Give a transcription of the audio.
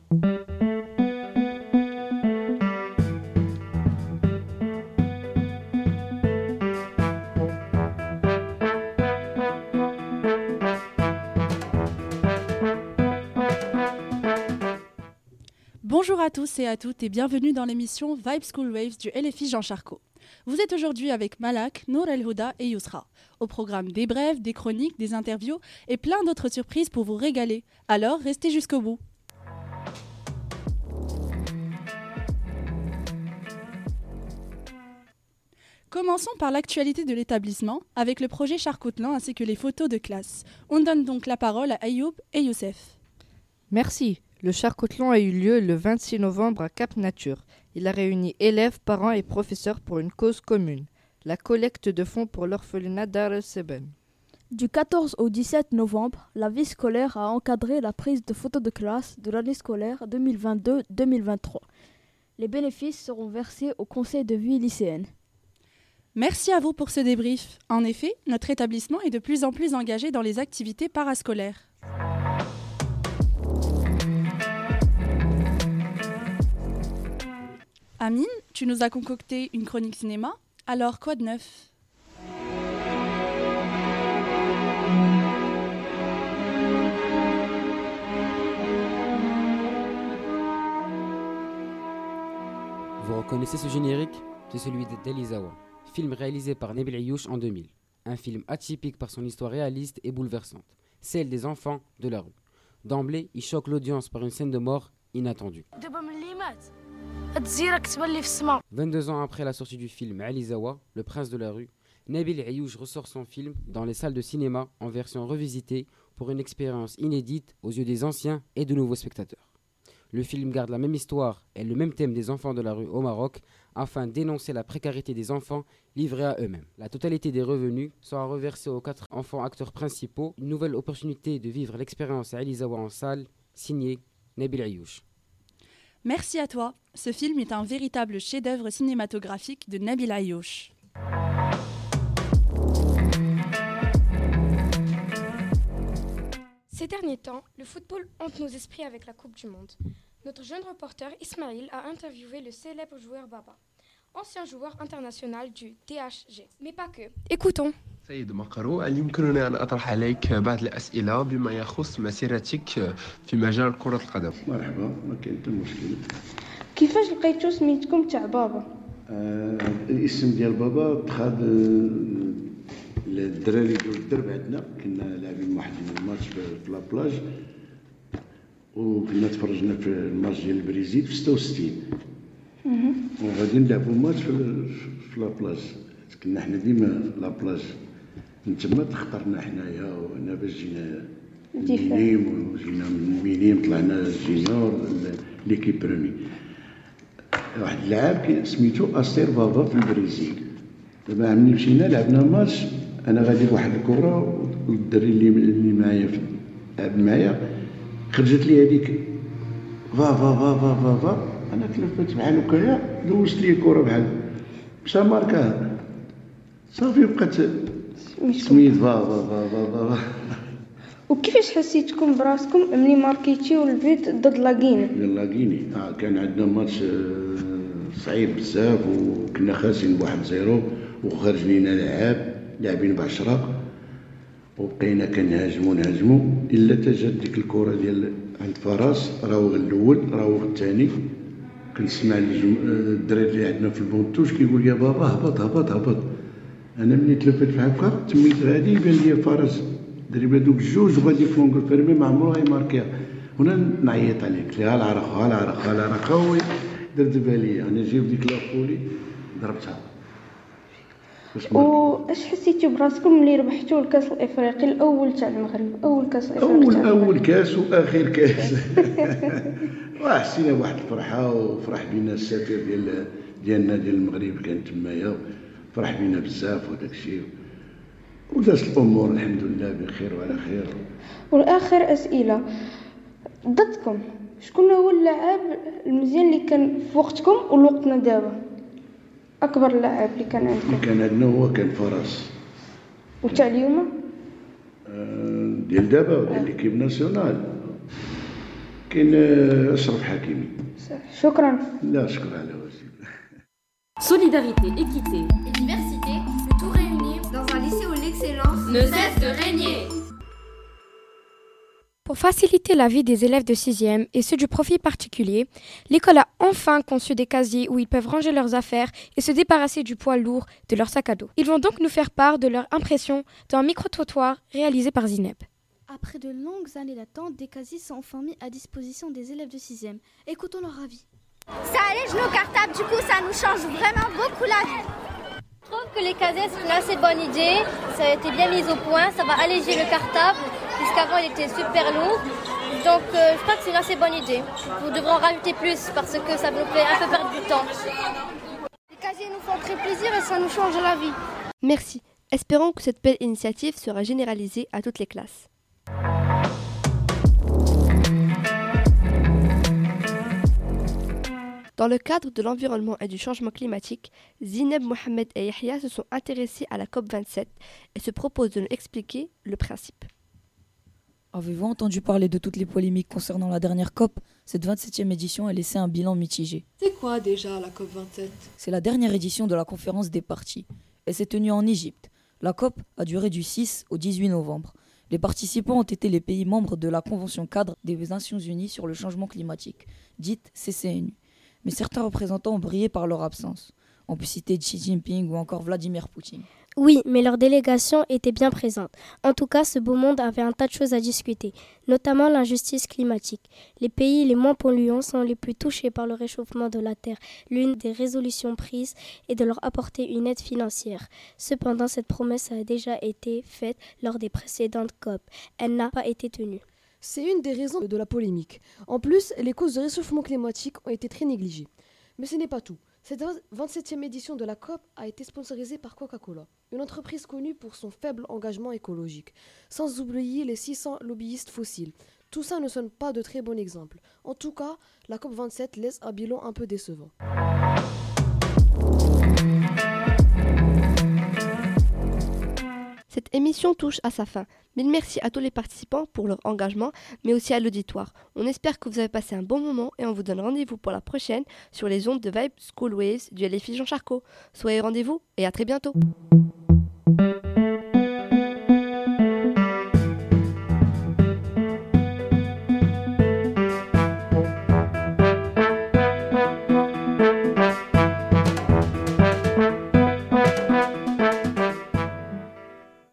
Bonjour à tous et à toutes et bienvenue dans l'émission Vibe School Waves du LFI Jean Charcot. Vous êtes aujourd'hui avec Malak, Nour El Houda et Yousra. Au programme des brèves, des chroniques, des interviews et plein d'autres surprises pour vous régaler. Alors restez jusqu'au bout. Commençons par l'actualité de l'établissement avec le projet Charcotlan ainsi que les photos de classe. On donne donc la parole à Ayoub et Youssef. Merci. Le Charcotlan a eu lieu le 26 novembre à Cap Nature. Il a réuni élèves, parents et professeurs pour une cause commune, la collecte de fonds pour l'orphelinat Dar el-Seben. Du 14 au 17 novembre, la vie scolaire a encadré la prise de photos de classe de l'année scolaire 2022-2023. Les bénéfices seront versés au conseil de vie lycéenne. Merci à vous pour ce débrief. En effet, notre établissement est de plus en plus engagé dans les activités parascolaires. Amine, tu nous as concocté une chronique cinéma. Alors, quoi de neuf ? Vous reconnaissez ce générique ? C'est celui d'Elizawa, film réalisé par Nabil Ayouch en 2000. Un film atypique par son histoire réaliste et bouleversante, celle des enfants de la rue. D'emblée, il choque l'audience par une scène de mort inattendue. 22 ans après la sortie du film Elizawa, le prince de la rue, Nabil Ayouch ressort son film dans les salles de cinéma en version revisitée pour une expérience inédite aux yeux des anciens et de nouveaux spectateurs. Le film garde la même histoire et le même thème des enfants de la rue au Maroc afin d'énoncer la précarité des enfants livrés à eux-mêmes. La totalité des revenus sera reversée aux 4 enfants acteurs principaux. Une nouvelle opportunité de vivre l'expérience à Elizawa en salle, signé Nabil Ayouch. Merci à toi. Ce film est un véritable chef-d'œuvre cinématographique de Nabil Ayouch. Ces derniers temps, le football hante nos esprits avec la Coupe du Monde. Notre jeune reporter Ismail a interviewé le célèbre joueur Baba, ancien joueur international du THG. Mais pas que. Écoutons. سيد مقرو، هل يمكنني أن أطرح عليك بعض الأسئلة بما يخص مسيرتك في مجال كرة القدم؟ مرحبا، ما كاين حتى مشكل. كيفاش لقيتو سميتكم تاع بابا؟ الاسم ديال بابا تخاد الدراري ديال الدرب عندنا، كنا لاعبين واحد الماتش في لابلاج وكنا تفرجنا في الماتش ديال البرازيل في 66 وغادي نلعبوا ماتش في لابلاج. كنا حنا ديما لابلاج من تما تختارنا حنايا وهنا باش جينا مينيم وجينا من مينيم طلعنا جينيور ليكيب بريمي. واحد اللاعب سميتو أستير بابا في البرازيل. دابا عملي مشينا لعبنا ماتش، انا غادي بواحد الكره والدري اللي معايا لعب معايا خرجت لي هذيك فا انا تلفت بحال هكايا دوزت لي الكره بحال مشى ماركاها صافي بقات سميت فا. وكيفاش حسيتكم براسكم ملي ماركيتيو البيت ضد لاغيني؟ كان عندنا ماتش صعيب بزاف وكنا خاسرين بواحد 0 وخرج لينا لاعبين ب10 وبقينا كنهاجموا الا تجات ديك الكره ديال عند فراس راهو الاول راهو الثاني. كنسمع الدراري اللي عندنا في البونتوش كيقول يا بابا هبط. انا ملي تلفت بحال هكا تميت غادي يبان لي فراس دريب هذوك الجوج وغادي في لونغ فيرمي ما عمرو غيماركيها. هنا نعيط عليه قلت لها العرق هو درت بالي انا جيب ديك لافولي ضربتها. واش حسيتوا براسكم ملي ربحتوا الكاس الافريقي الاول تاع المغرب؟ اول كاس افريقي اول كاس واخر كاس. حسينا بواحد الفرحه وفرح بينا السفير ديالنا ديال المغرب كان تمايا فرح بينا بزاف وداك الشيء ودازت الامور الحمد لله بخير وعلى خير. والاخر اسئله ضدكم، شكون هو اللاعب المزيان اللي كان في وقتكم ولوقتنا دابا؟ اكبر لاعب اللي كان عندكم؟ اللي كان عندنا هو كان فراس. وتاع اليوم؟ ديال دابا ديال ليكيب ناسيونال كاين أشرف حكيمي. شكرا. لا شكرا على واجب. Solidarité, équité et diversité, le tout réuni dans un lycée où l'excellence ne cesse de régner. Pour faciliter la vie des élèves de 6e et ceux du profil particulier, l'école a enfin conçu des casiers où ils peuvent ranger leurs affaires et se débarrasser du poids lourd de leur sac à dos. Ils vont donc nous faire part de leur impression dans un micro-trottoir réalisé par Zineb. Après de longues années d'attente, des casiers sont enfin mis à disposition des élèves de 6e. Écoutons leur avis. Ça allège nos cartables, du coup ça nous change vraiment beaucoup la vie. Je trouve que les casiers c'est une assez bonne idée, ça a été bien mis au point, ça va alléger le cartable, puisqu'avant il était super lourd. Donc je crois que c'est une assez bonne idée. Nous devrons en rajouter plus parce que ça nous fait un peu perdre du temps. Les casiers nous font très plaisir et ça nous change la vie. Merci. Espérons que cette belle initiative sera généralisée à toutes les classes. Dans le cadre de l'environnement et du changement climatique, Zineb, Mohamed et Yahya se sont intéressés à la COP27 et se proposent de nous expliquer le principe. Avez-vous entendu parler de toutes les polémiques concernant la dernière COP ? Cette 27e édition a laissé un bilan mitigé. C'est quoi déjà la COP27 ? C'est la dernière édition de la conférence des parties. Elle s'est tenue en Égypte. La COP a duré du 6 au 18 novembre. Les participants ont été les pays membres de la Convention cadre des Nations Unies sur le changement climatique, dite CCNU. Mais certains représentants ont brillé par leur absence. On peut citer Xi Jinping ou encore Vladimir Poutine. Oui, mais leur délégation était bien présente. En tout cas, ce beau monde avait un tas de choses à discuter, notamment l'injustice climatique. Les pays les moins polluants sont les plus touchés par le réchauffement de la Terre. L'une des résolutions prises est de leur apporter une aide financière. Cependant, cette promesse a déjà été faite lors des précédentes COP. Elle n'a pas été tenue. C'est une des raisons de la polémique. En plus, les causes du réchauffement climatique ont été très négligées. Mais ce n'est pas tout. Cette 27e édition de la COP a été sponsorisée par Coca-Cola, une entreprise connue pour son faible engagement écologique, sans oublier les 600 lobbyistes fossiles. Tout ça ne sonne pas de très bon exemple. En tout cas, la COP27 laisse un bilan un peu décevant. Cette émission touche à sa fin. Mille merci à tous les participants pour leur engagement, mais aussi à l'auditoire. On espère que vous avez passé un bon moment et on vous donne rendez-vous pour la prochaine sur les ondes de Vibe School Waves du LFI Jean Charcot. Soyez au rendez-vous et à très bientôt.